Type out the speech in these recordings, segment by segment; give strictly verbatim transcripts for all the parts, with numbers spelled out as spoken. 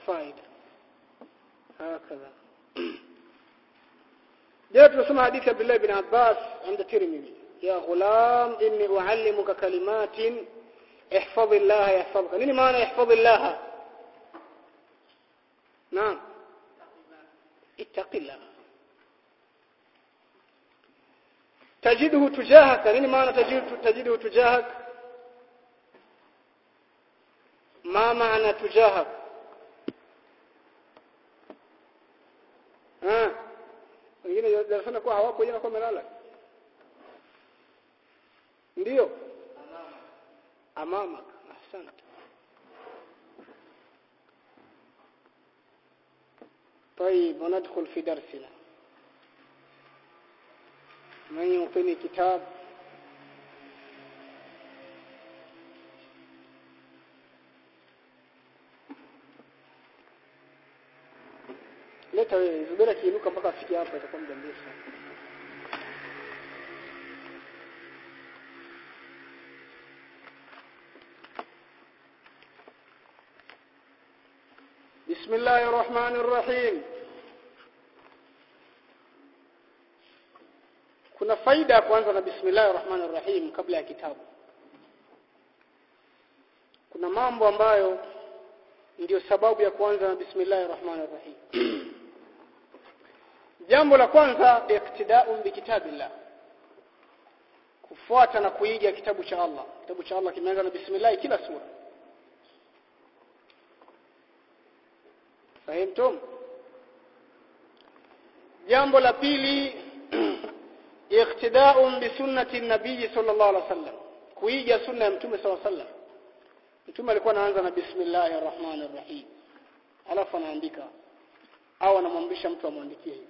faida hakaza. Leo tunasoma hadithi ya Abdullah ibn Abbas عند Tirmidhi, ya ghulam inni uallimuka kalimatin ihfazillah yahfazka. Nini maana ihfazillah? Naam, ittaqillah. tajiduhu tujahaka. Nini maana tajidu tajiduhu tujahak? ma maana tujahak? ah wengine darasani kwa hawapo, wengine kwa melala. Ndio amama. Asante. طيب وندخل في درسنا. من يعطيني كتاب leta wewe zubira kiinuka mpaka afike hapa, itakuwa muda mrefu. Bismillahir Rahmanir Rahim. Kuna faida kwanza na Bismillahir Rahmanir Rahim kabla ya kitabu. Kuna mambo ambayo ndio sababu ya kwanza na Bismillahir Rahmanir Rahim. Jambo la kwanza, iktida'un bi kitabillah, kufuata na kuiga kitabu cha Allah. Kitabu cha Allah kimeanza na bismillah kila sura. Fahimtum? Jambo la pili, iktida'un bi sunnati an-nabiy sallallahu alaihi wasallam, kuiga sunna ya mtume sallallahu alaihi wasallam. Mtume alikuwa anaanza na bismillahir rahmanir rahim, alafu anaandika au anamwamrisha mtu amwandikie hivyo.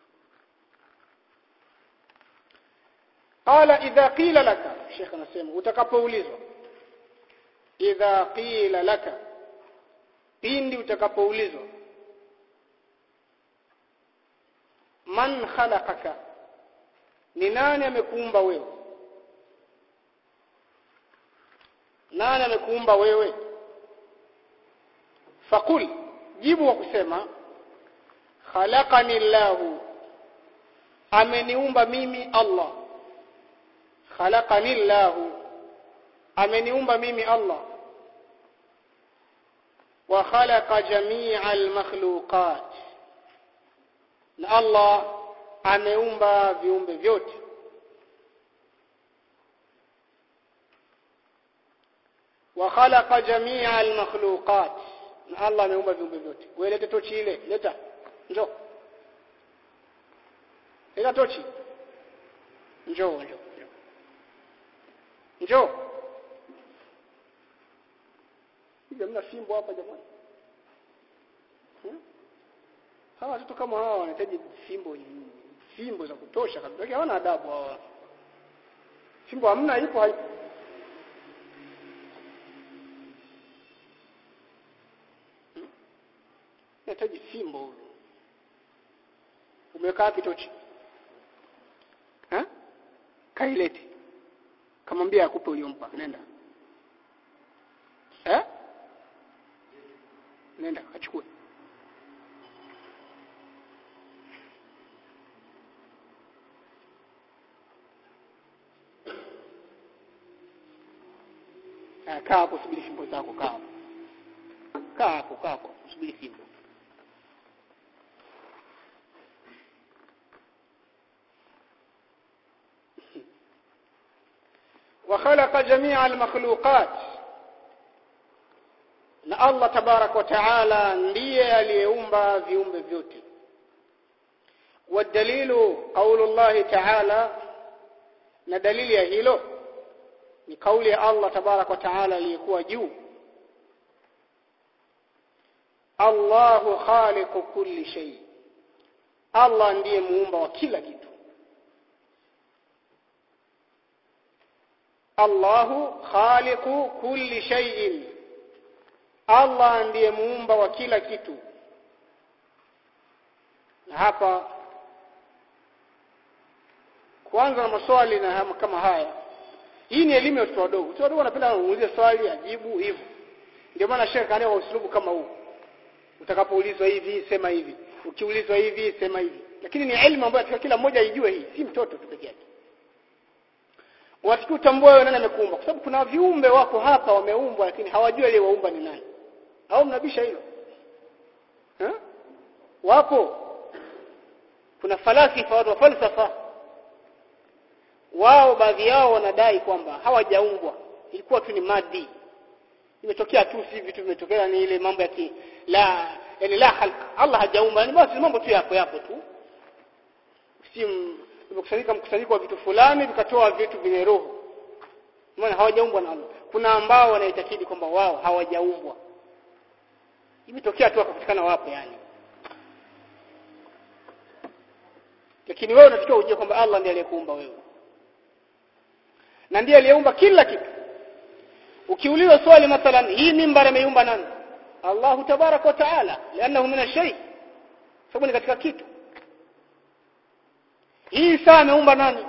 Qala idha qila laka, Sheikh anasema utakapoulizwa, idha qila laka, pindi utakapoulizwa, man khalaqaka, ni nani amekuumba wewe? Nani amekuumba wewe? Faqul, jibu wa kusema, khalaqani Allahu, ameniumba mimi Allah. Khalaqani Allahu, ameniumba mimi Allah. Wa khalaqa jami'al makhluqat, na Allah ameumba viumbe vyote. Wa khalaqa jami'al makhluqat, na Allah ameumba viumbe vyote. Wewe leta tochi ile, leta. Njoo. Leta tochi. Njoo, njoo. Njoo. Hivi mna fimbo hapa jamani? Hmm? Hawa watoto kama hawa wanahitaji fimbo, fimbo za kutosha kabisa. Hawana adabu hawa. Fimbo hamna, ipo haipo. Hmm? Nahitaji fimbo. Umeweka wapi tochi? Ha? Kailete. Kamwambia akupe uliompa, nenda. Eh? Nenda achukue. Ah, kaa hapo subiri fimbo zako, kaa hapo. Kaa hapo, kaa hapo, subiri fimbo. وخلق جميع المخلوقات, na Allah tabarak wa taala ndiye aliyeumba viumbe vyote. Wadalilu qaulullahi taala, na dalili ya hilo ni kauli ya Allah tabarak wa taala aliyekuwa juu, Allahu khaliqu kulli shay, Allah ndiye muumba wa kila kitu. Allahu khaliqu kulli shay'in, Allah ndiye muumba wa kila kitu. Na hapa kwanza na maswali na kama haya, hii ni elimu ya watoto wadogo. Watoto wadogo wanapenda kuuliza swali ajibu hivyo. Ndio maana Sheikh anaye usulubu kama huu. Utakapoulizwa hivi sema hivi, ukiulizwa hivi sema hivi. Lakini ni elimu ambayo kila mmoja aijue hii, si mtoto tu pekee yake. Watu kutambua wewe nani amekuumba, kwa sababu kuna viumbe wako hapa wameumbwa lakini hawajui ile waumba ni nani. Au mnabisha hilo? Eh? Wapo kuna falasifa wa falsafa wao baadhi yao wanadai kwamba hawajaumbwa, ilikuwa tu ni madi. Imetokea tu si vitu vimetokea ni ile mambo ya ki la yani la khalq. Allah hajaumba, yani basi mambo tu yapo yapo tu. Si mkusanyika mkusanyiko wa vitu fulani vikatoa vitu vyenye roho. Maana hawajaumbwa na Allah. Kuna ambao wanaitakidi kwamba wao hawajaumbwa. Imetokea tu akapatikana wapo yani. Lakini wewe unatakiwa ujue kwamba Allah ndiye aliyekuumba wewe. Na ndiye aliyeumba kila kitu. Ukiulizwa swali mathalan hii mimbar ameumba nani? Allahu tabarak wa taala, lianahu min ash-shay. Sababu ni katika kitu. Hii saa ameumba nani?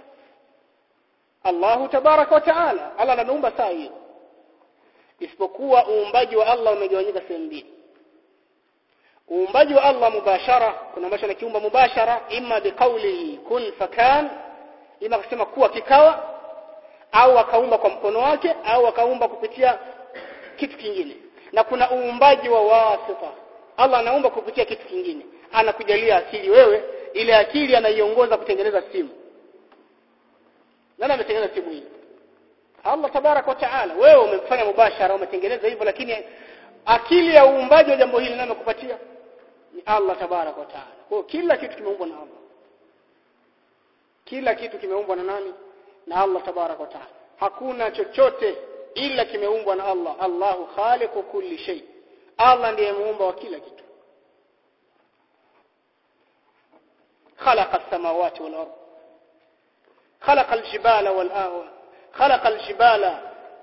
Allahu tabarak wa taala. Allah ameumba saa hiyo. Isipokuwa uumbaji wa Allah umegawanyika sehemu mbili. Uumbaji wa Allah mubashara, kuna ambacho anakiumba mubashara, imma biqaulihi kun fakan, ima kusema kuwa kikawa, au akaumba kwa mkono wake, au akaumba kupitia kitu kingine. Na kuna uumbaji wa wasita. Allah anaumba kupitia kitu kingine. Anakujalia akili wewe, ile akili anaiongoza kutengeneza simu. Nani ametengeneza simu hii? Allah tabarak wa taala. Wewe umefanya mubashara, umetengeneza hivyo, lakini akili ya uumbaji wa jambo hili nani amekupatia? Ni Allah tabarak wa taala. Kwa kila kitu kimeumbwa na Allah. Kila kitu kimeumbwa na nani? Na Allah tabarak wa taala. Hakuna chochote ila kimeumbwa na Allah. Allahu khaliqu kulli shay. Allah ndiye muumba wa kila kitu. خلق السماوات والأرض خلق الجبال والآوى خلق الجبال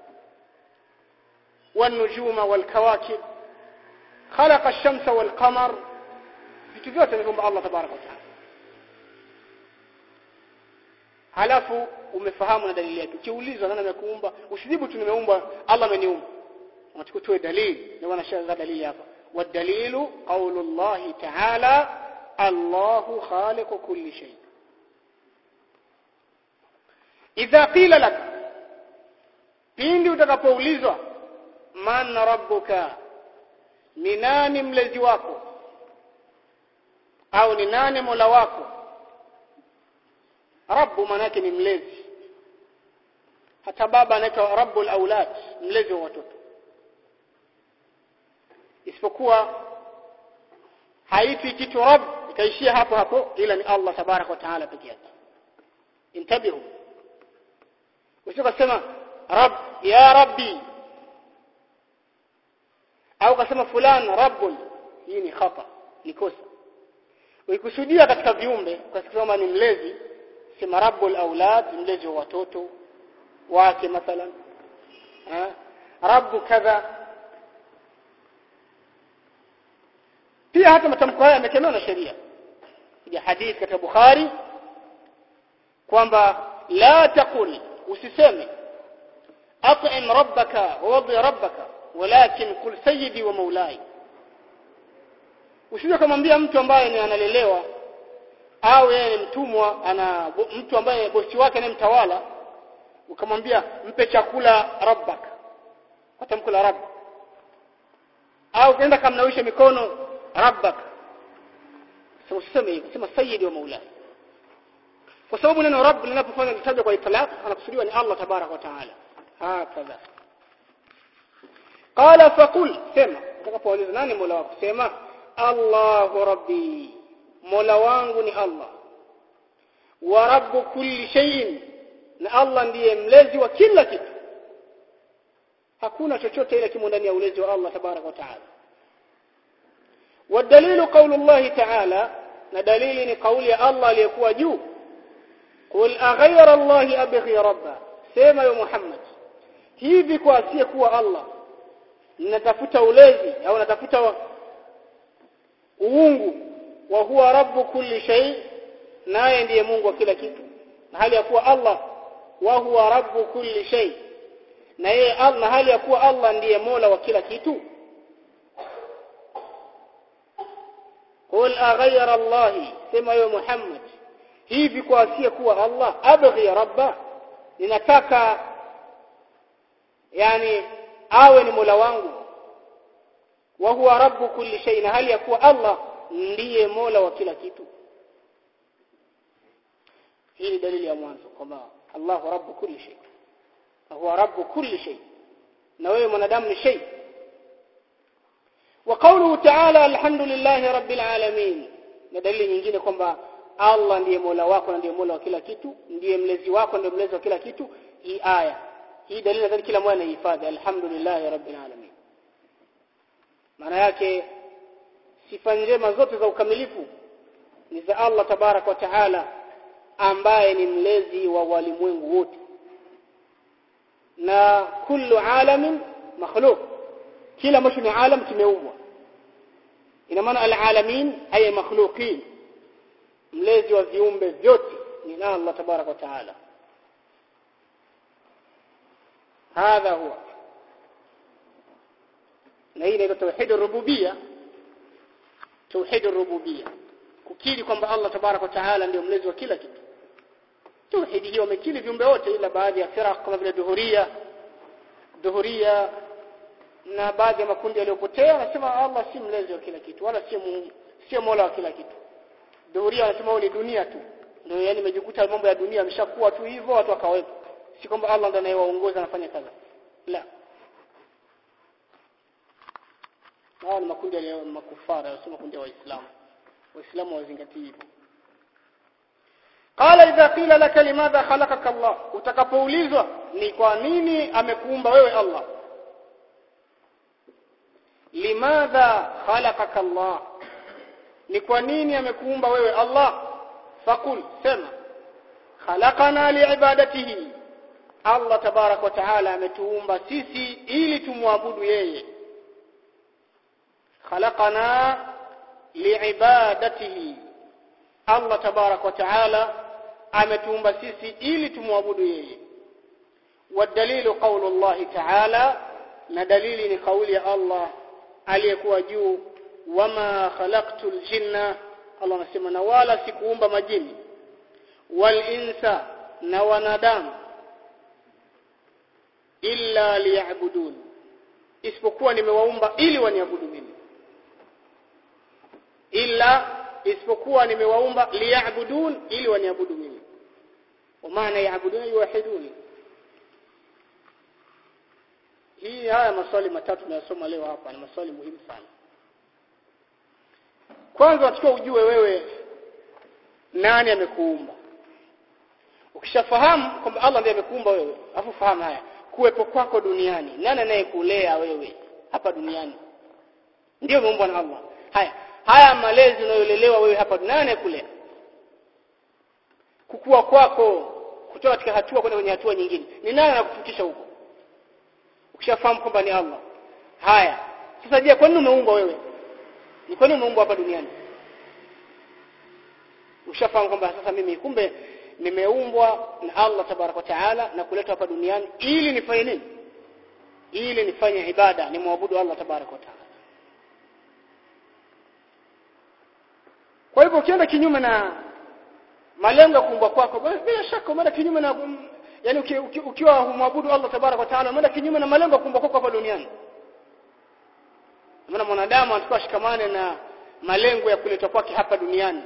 والنجوم والكواكب خلق الشمس والقمر vitu vyote vimeumba Allah tabarak wa taala. Halafu umefahamu na dalili yake. Ukiulizwa nani amekuumba, usijibu tu nimeumba, Allah ameniumba. Unachukua tu dalili, na wanashaza dalili hapa. Wadalilu qaulullahi ta'ala Allahu khaliqu kulli shay. Idha qila lak, pindi utakapoulizwa man rabbuka, ni nani mlezi wako, au ni nani mola wako? Rabbu manake ni mlezi. Hata baba anaitwa rabbul aulad, mlezi wa watoto. Isipokuwa haitwi kitu rabb ikaishia hapo hapo, ila ni Allah tabarak wa taala pekee yake. Intabihu. Usisema rabb ya rabbi, au kasema fulan rabbun, hii ni khata, ni kosa. Ukikusudia katika viumbe ukasema ni mlezi, sema rabbul aulad, mlezi wa watoto wake mathalan, ha rabbu kadha. Pia hata matamko haya yamekemewa na sheria. Ya hadith katika Bukhari kwamba la taqul, usiseme at'im rabbaka wa wadi rabbaka, walakin qul sayyidi wa maulai. Usije kumwambia mtu ambaye ni analelewa au yeye ni mtumwa, ana mtu ambaye bosi wake ni mtawala, ukamwambia mpe chakula rabbak, atamkula rabb. Au kaenda kamnawisha mikono rabbak, sasa usiseme hivyo, sema sayyidi wa maulai. Kwa sababu neno rabb linapofanya kitajwa kwa itlaq anakusudiwa ni Allah tabarak wa taala. Hakadha. Qala faqul, sema utakapouliza nani mola wako, sema Allahu rabbi, mola wangu ni Allah. Wa rabbu kulli shay'in, na Allah ndiye mlezi wa kila kitu. Hakuna chochote ile kimo ndani ya ulezi wa Allah tabarak wa taala. Wadalilu qawlu Allah ta'ala, na dalili ni kauli ya Allah aliyekuwa juu. Qul aghayra Allahi abghi rabba, sema ya Muhammad, hivi kwa asiye kuwa Allah ninatafuta ulezi au natafuta uungu? Wa huwa rabbu kulli shay, naye ndiye Mungu wa kila kitu. Na hali ya kuwa Allah wa huwa rabbu kulli shay, na yeye Allah, hali ya kuwa Allah ndiye Mola wa kila kitu. qul aghayra Allah, sema yo Muhammad, hivi kwa asiye kuwa Allah, abghi rabba, ninataka yani awe ni Mola wangu, wa huwa rabbu kulli shay, na hali ya kuwa Allah ndiye Mola wa kila kitu. Hii ni dalili ya mwanzo kwamba Allahu rabbu kulli shay, huwa rabbu kulli shay, na wewe mwanadamu ni shay. Wa qawluhu ta'ala alhamdulillahi rabbil alamin, na dalili nyingine kwamba Allah ndiye Mola wako na ndiye Mola wa kila kitu, ndiye mlezi wako ndiye mlezi wa kila kitu. Hii aya hii dalili nadhani kila mmoja anahifadhi alhamdulillahi rabbil alamin. Maana yake sifa njema zote za ukamilifu ni za Allah tabarak wa taala, ambaye ni mlezi wa walimwengu wote. Na kullu alamin makhluq, kila ambacho ni alam kimeumbwa. Ina maana alalamin ay makhluqin, mlezi wa viumbe vyote ni Allah tabarak wa taala. Hadha huwa, na hii ni tauhid ar-rububiyya. Tauhid ar-rububiyya, kukiri kwamba Allah tabarak wa taala ndio mlezi wa kila kitu. Tauhid hiyo wamekiri viumbe wote, ila baadhi ya firaq kama vile dhuhuria dhuhuria na baadhi ya makundi yaliyopotea wanasema Allah si mlezi wa kila kitu wala si Mungu, si Mola wa kila kitu. Dhuhuria wanasema ni dunia tu, ndio yani imejikuta mambo ya dunia yameshakuwa tu hivyo, watu wakawepo, si kwamba Allah ndiye anayewaongoza anafanya kazi. La, hao ni makundi ya makufara, sio makundi ya Waislamu. Waislamu wazingatie hivyo. Qala idha qila laka limadha khalaqaka Allah, utakapoulizwa ni kwa nini amekuumba wewe Allah, limadha khalaqaka Allah, ni kwa nini amekuumba wewe Allah, faqul, sema khalaqana liibadatihi, Allah tabarak wa taala ametuumba sisi ili tumwabudu yeye. Khalaqana liibadatihi, Allah tabarak wa taala ametuumba sisi ili tumwabudu yeye. Wadalilu qawlu Allah ta'ala, na dalili ni kauli ya Allah aliyekuwa juu, wama khalaqtul jinna, Allah anasema na wala sikuumba majini, wal insa, na wanadamu, illa liya'budun, isipokuwa nimewaumba ili waniabudu mimi. Illa, isipokuwa nimewaumba liya'budun, ili waniabudu mimi. Wa maana ya'budun yuwahiduni. Hii haya maswali matatu tunayosoma leo hapa ni maswali muhimu sana. Kwanza unatakiwa ujue wewe nani amekuumba. Ukishafahamu kwamba Allah ndiye amekuumba wewe, afu fahamu haya, kuwepo kwako duniani, nani anayekulea wewe hapa duniani? Ndio umeumbwa na Allah. Haya, haya malezi unayolelewa wewe hapa duniani, nani anayekulea? Kukua kwako kutoka katika hatua kwenda kwenye hatua nyingine, ni nani anakufikisha huko? Ukishafahamu kwamba ni Allah. Haya, sasa je, kwa nini umeumbwa wewe? Ni kwa nini umeumbwa hapa duniani? Ukishafahamu kwamba sasa mimi kumbe nimeumbwa na Allah tabarak wa taala na kuletwa hapa duniani ili nifanye nini? Ili nifanye ibada, nimwabudu Allah tabarak wa taala. Kwa hivyo ukienda kinyume na malengo ya kuumbwa kwako, bila shaka umeenda kinyume na, yani ukiwa humwabudu Allah tabarak wa taala umeenda kinyume na malengo ya kuumbwa kwako hapa duniani. Maana mwanadamu anatakiwa shikamane na malengo ya kuletwa kwake hapa duniani.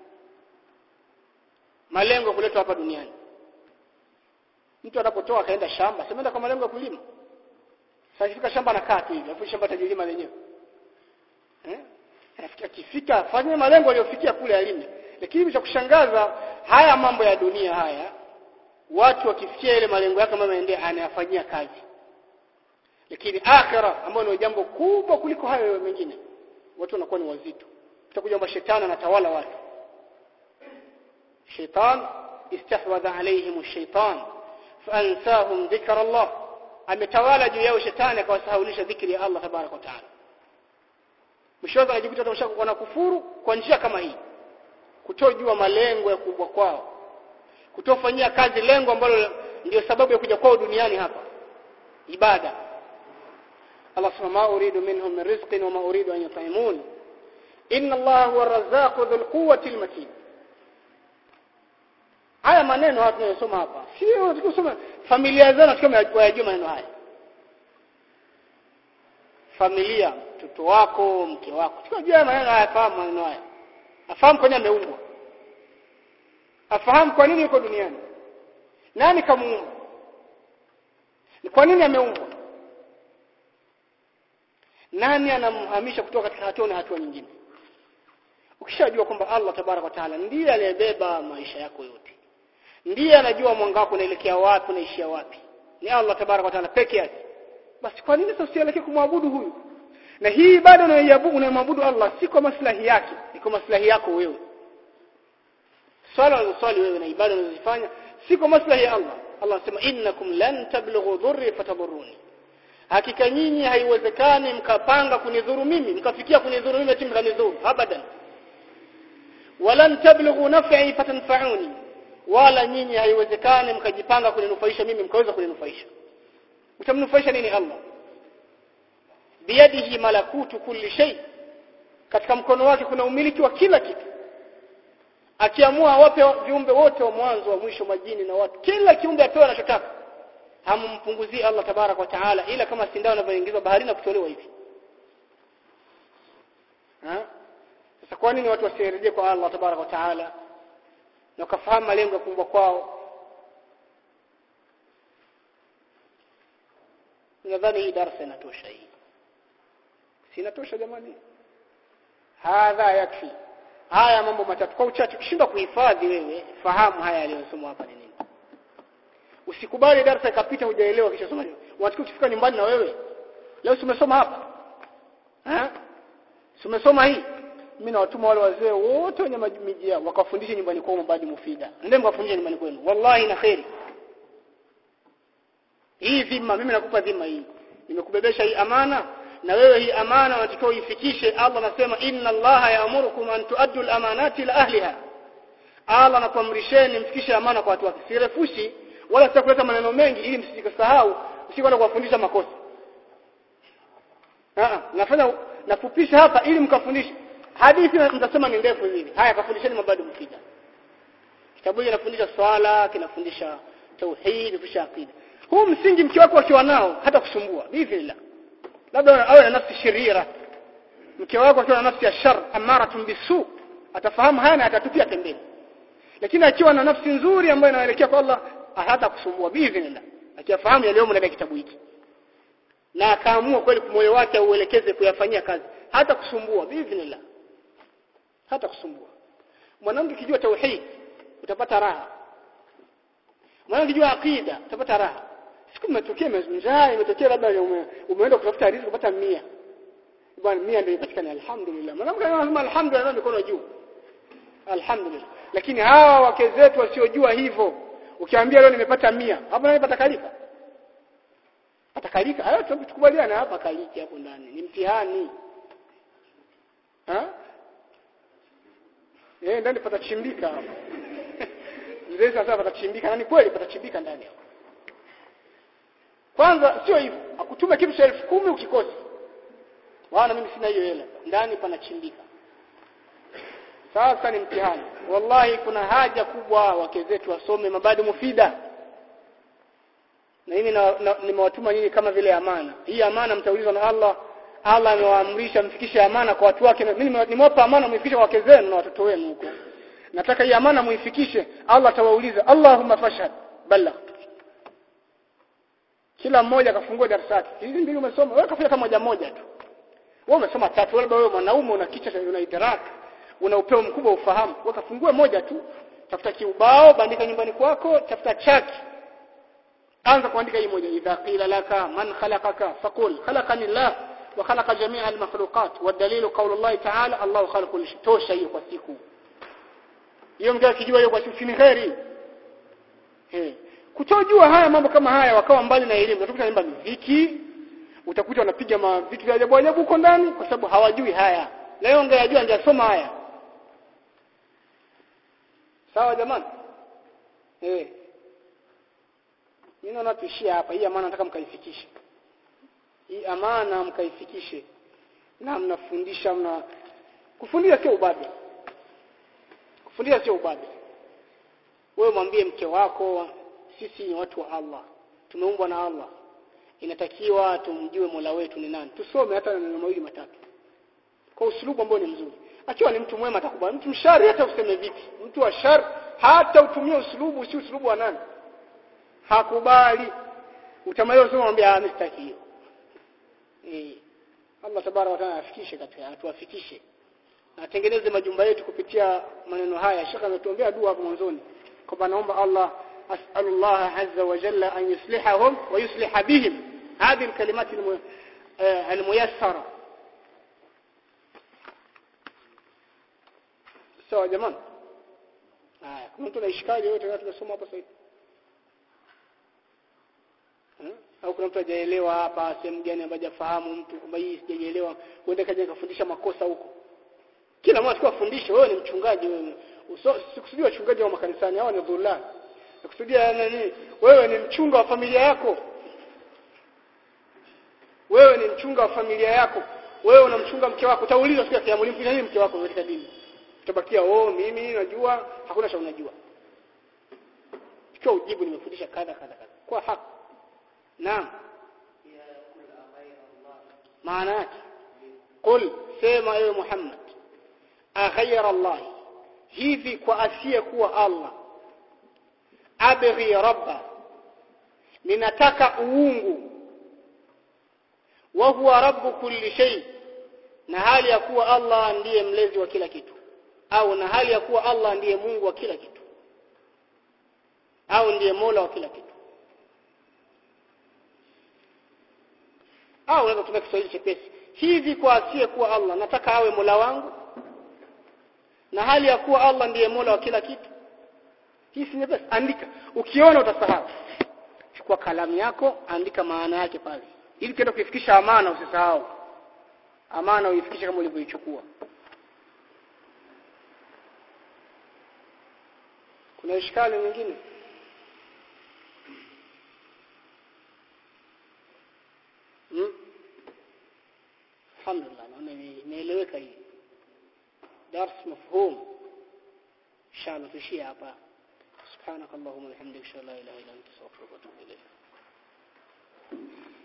Malengo ya kuletwa hapa duniani. Mtu anapotoa akaenda shamba, semeenda kwa malengo ya kulima. Sasa akifika shamba anakaa tu hivi, afu shamba tajilima lenyewe. Eh? Anafikia kifika afanye malengo aliyofikia kule alime. Lakini cha kushangaza, haya mambo ya dunia haya, watu wakifikia ile malengo yake kama maendeleo anayafanyia kazi. Lakini akhira ambayo ni jambo kubwa kuliko hayo mengine, watu wanakuwa ni wazito. Utakuja kwamba shetani anatawala watu. Shaitan istahwadha alayhim ash-shaytan faansahum dhikra Allah, ametawala juu yao shetani akawasahaulisha dhikri ya Allah tabarak wa taala. Mshoza anajikuta atamshaka kwa kufuru kwa njia kama hii, kutojua malengo ya kubwa kwao, kutofanyia kazi lengo ambalo ndio sababu ya kuja kwao duniani hapa, ibada. Allah subhanahu uridu minhum min rizqin wa ma uridu an yut'imun inna Allaha huwa ar-razzaqu dhul quwwati al-matin. Haya maneno hapa tunayosoma hapa sio tukisoma familia zao kama wajua maneno haya. Familia, mtoto wako, mke wako, tukijua maneno haya, fahamu maneno haya, afahamu kwa nini ameumbwa, afahamu kwa nini yuko duniani, nani kamuumba, ni kwa nini ameumbwa, nani anamhamisha kutoka katika hatua na hatua nyingine. Ukishajua kwamba Allah tabaraka wa taala ndiye aliyebeba maisha yako yote, ndiye anajua mwanga wako unaelekea wapi unaishia wapi, ni Allah tabaraka wa taala peke yake, basi kwa nini sasa usielekee kumwabudu huyu? Na hii ibada unayoiabudu unayomwabudu Allah si kwa maslahi yake, ni kwa maslahi yako wewe. Swala unaswali wewe na ibada unazofanya si kwa maslahi ya Allah. Allah anasema innakum lan tablughu dhurri fatadurruni, hakika nyinyi haiwezekani mkapanga kunidhuru mimi mkafikia kunidhuru mimi ati mkanidhuru, abadan. Walan tablughu naf'i fatanfa'uni, wala nyinyi haiwezekani mkajipanga kuninufaisha mimi mkaweza kuninufaisha. Utamnufaisha nini Allah? Biyadihi malakutu kulli shay, katika mkono wake kuna umiliki wa kila kitu. Akiamua wape viumbe wote wa mwanzo wa mwisho, majini na watu, kila kiumbe apewe anachotaka, hamumpunguzii Allah tabarak wa taala, ila kama sindano inavyoingizwa baharini na kutolewa hivi. Ha? Sasa kwa nini watu wasirejee kwa Allah tabarak wa taala na kufahamu malengo ya kuumbwa kwao? Nadhani hii darasa inatosha hii. Si inatosha jamani? Hadha yakfi. Haya mambo matatu kwa uchache ukishinda kuhifadhi wewe, fahamu haya aliyosoma hapa ni nini. Usikubali darasa ikapita hujaelewa kisha soma. Unataka kufika nyumbani na wewe leo umesoma hapa. Ha? Umesoma hii. Mimi nawatuma wale wazee wote wenye miji yao wakafundishe nyumbani kwao mabadi mufida. Ndio mkafundishe nyumbani kwenu. Wallahi na khairi. Hii dhima mimi nakupa dhima hii. Nimekubebesha hii amana na wewe hii amana unatakiwa uifikishe. Allah anasema inna Allaha ya'murukum an tu'addu al-amanati ila ahliha. Allah anakuamrisheni mfikishe amana kwa watu wake. Sirefushi wala sitakuleta maneno mengi ili msijikasahau, msikwenda kuwafundisha makosa. Ah, nafanya nafupisha hapa ili mkafundishe. Hadithi mtasema ni ndefu hivi. Haya kafundisheni mabadi mfida. Kitabu hiki kinafundisha swala, kinafundisha tauhid, kinafundisha akida. Huu msingi mke wako akiwa nao hata kusumbua. Bismillah. Labda awe na nafsi shirira. Mke wako akiwa na nafsi ya shar, amaratun bisu, atafahamu haya na atatupia pembeni. Lakini akiwa na nafsi nzuri ambayo inaelekea kwa Allah, hata kusumbua bismillah. Akifahamu yale yomo ndani ya kitabu hiki. Na akaamua kweli moyo wake auelekeze kuyafanyia kazi, hata kusumbua bismillah. Hata kusumbua. Mwanamke kijua tauhid, utapata raha. Mwanamke kijua akida, utapata raha. Siku umetokea njaa, imetokea labda ume, umeenda kutafuta riziki kupata mia. Bwana mia ndio ipatikana, alhamdulillah. Mwanamke anasema alhamdulillah na mikono juu. Alhamdulillah. Lakini hawa wake zetu wasiojua hivyo, ukiambia leo nimepata mia, hapo nani pata kalika? Pata kalika? Hayo tukubaliana hapa kaliki hapo ndani. Ni mtihani. Ha? Eh, ndani patachimbika hapo. Mzee sasa patachimbika, na ni kweli patachimbika ndani hapo. Kwanza sio hivyo, akutume kitu cha elfu kumi ukikosa. Wana mimi sina hiyo hela, ndani panachimbika. Sasa ni mtihani. Wallahi kuna haja kubwa wake zetu wasome mabadi mufida. Na mimi nimewatuma nyinyi kama vile amana. Hii amana mtaulizwa na Allah. Allah amewaamrisha mfikishe amana kwa watu wake. Mimi nimewapa amana muifikishe kwa wake zenu na watoto wenu huko. Nataka hii amana muifikishe. Allah atawauliza, Allahumma fashhad, balagh. Kila mmoja akafungua darasa lake. Hizi mbili umesoma, wewe kafanya kama moja moja tu. Wewe umesoma tatu, labda wewe mwanaume una kichwa una idaraka, una upeo mkubwa ufahamu. Wewe kafungue moja tu. Tafuta kiubao, bandika nyumbani kwako, tafuta chaki. Anza kuandika hii moja. Idha qila laka man khalaqaka faqul khalaqani Allah wa khalaqa jami'a al-makhluqat wa dalilu qawlu Allah ta'ala Allahu khalaqa kulli shay. Tosha hiyo kwa siku. Hiyo mtu akijua hiyo kwa siku ni khairi. Eh. Kutojua haya mambo kama haya wakawa mbali na elimu. Utakuta nyumba muziki, utakuta wanapiga vitu vya ajabu ajabu huko ndani kwa sababu hawajui haya. Leo ungejua ndio soma haya. Sawa jamani? Eh. Mimi naona tuishie hapa. Hii amana nataka mkaifikishe. Hii amana mkaifikishe. Na mnafundisha mna Kufundisha sio ubabe. Kufundisha sio ubabe. Wewe mwambie mke wako sisi ni watu wa Allah. Tumeumbwa na Allah. Inatakiwa tumjue Mola wetu ni nani. Tusome hata neno mawili matatu. Kwa usulubu ambao ni mzuri. Akiwa ni mtu mwema atakubali. Mtu mshari hata useme vipi. Mtu wa shari hata utumie usulubu si usulubu wa nani. Hakubali. Utamaliza usulubu mwambie ah mistaki hiyo. Eh Allah tabaraka wa taala afikishe katika atuafikishe. Na tengeneze majumba yetu kupitia maneno haya. Shaka ametuombea dua hapo mwanzoni. Kwamba naomba Allah as'alullah azza wa jalla an yuslihahum wa yusliha bihim. Hadi alkalimati almuyassara. Sawa jamani? Haya, kama mtu anaishikaje yote na tunasoma hapa sasa hivi. Au kuna mtu hajaelewa hapa sehemu gani ambaye hajafahamu mtu kwamba hii sijaelewa uende kaje kufundisha makosa huko. Kila mtu akafundisha wewe ni mchungaji wewe. Sikusudia wachungaji wa makanisani hawa ni dhullah. Sikusudia nani? Wewe ni mchunga wa familia yako. Wewe ni mchunga wa familia yako. Wewe unamchunga mke wako. Utaulizwa siku ya kiyama ulimfanya nini mke wako katika dini? Utabakia oh mimi najua hakuna cha unajua. Chukua ujibu nimefundisha kadha kadha kadha. Kwa haki. Naam. Maana yake qul sema ewe Muhammad aghayra Allah hivi kwa asiye kuwa Allah abghi rabba ninataka uungu wa huwa rabbu kulli shay na hali ya kuwa Allah ndiye mlezi wa kila kitu au na hali ya kuwa Allah ndiye Mungu wa kila kitu au ndiye Mola wa kila kitu au unaweza kutumia Kiswahili chepesi hivi kwa asiye kuwa Allah nataka awe Mola wangu na hali ya kuwa Allah ndiye Mola wa kila kitu hii si nyepesi andika ukiona utasahau chukua kalamu yako andika maana yake pale ili kienda kuifikisha amana usisahau amana uifikishe kama ulivyoichukua kuna ishkali nyingine hmm? Alhamdulillah naona imeeleweka hii درس مفهوم إن شاء الله تشيء أبا سبحانك اللهم وبحمدك لا إله إلا أنت أستغفرك وأتوب إليك